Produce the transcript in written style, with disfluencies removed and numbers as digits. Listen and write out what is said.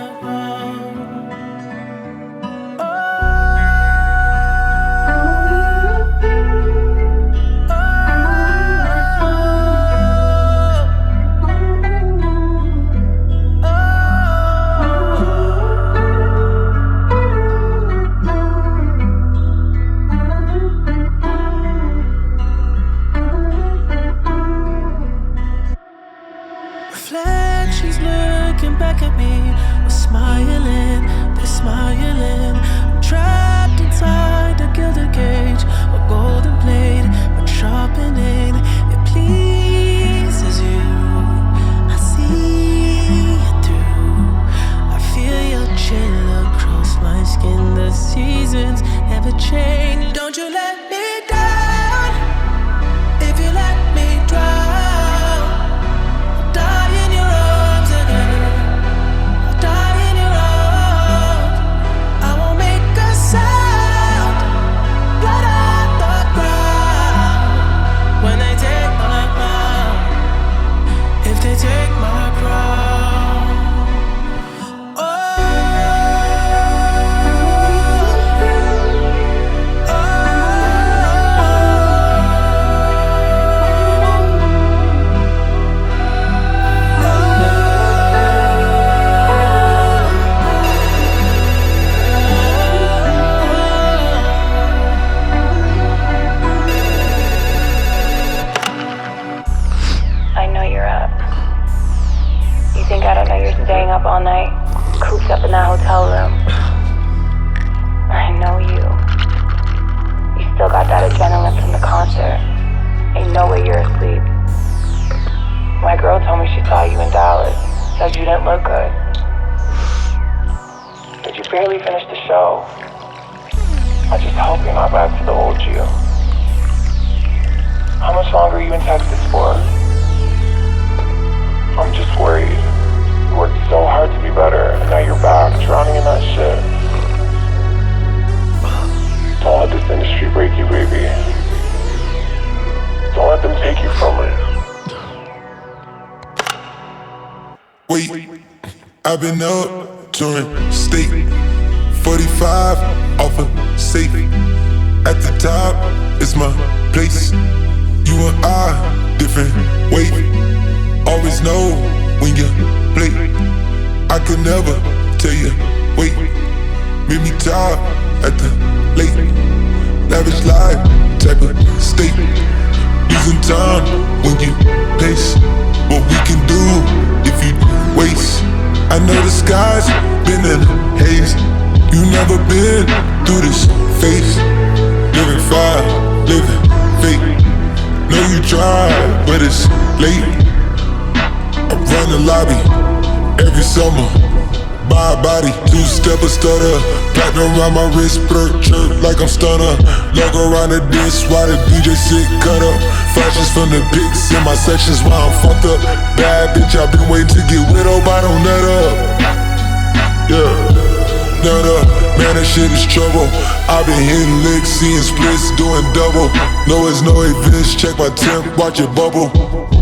Reflections looking back at me, we're smiling, they're smiling. I'm trapped inside a gilded cage, a golden blade, but sharpening. It pleases you, I see it through. I feel your chill across my skin. The seasons never change. Don't you let me down. If you let me drown, staying up all night, cooped up in that hotel room. I know you. You still got that adrenaline from the concert. Ain't no way you're asleep. My girl told me she saw you in Dallas. Said you didn't look good. But you barely finished the show. I just hope you're not back to the old you. How much longer are you in Texas for? I'm just worried. You worked so hard to be better, and now you're back, drowning in that shit. Don't let this industry break you, baby. Don't let them take you from me. Wait, I've been up touring state 45 off of safe. At the top, it's my place. You and I, different weight. Always know when you play. I could never tell you, wait. Meet me top at the late. Lavish life type of state. Losing time when you pace. What we can do if you waste. I know the sky's been in haze. You never been through this phase. Living fire, living fake. Know you tried, but it's late. I run the lobby every summer. Buy a body, two-step a stutter. Platinum around my wrist, blurt, chirp like I'm stunner. Logo around the disc while the DJ sit cut up. Flashes from the pics in my sections while I'm fucked up. Bad bitch, I've been waiting to get widowed by no nut up. Yeah, nut up, man, that shit is trouble. I've been hitting licks, seeing splits, doing double. No, it's no evidence, check my temp, watch it bubble.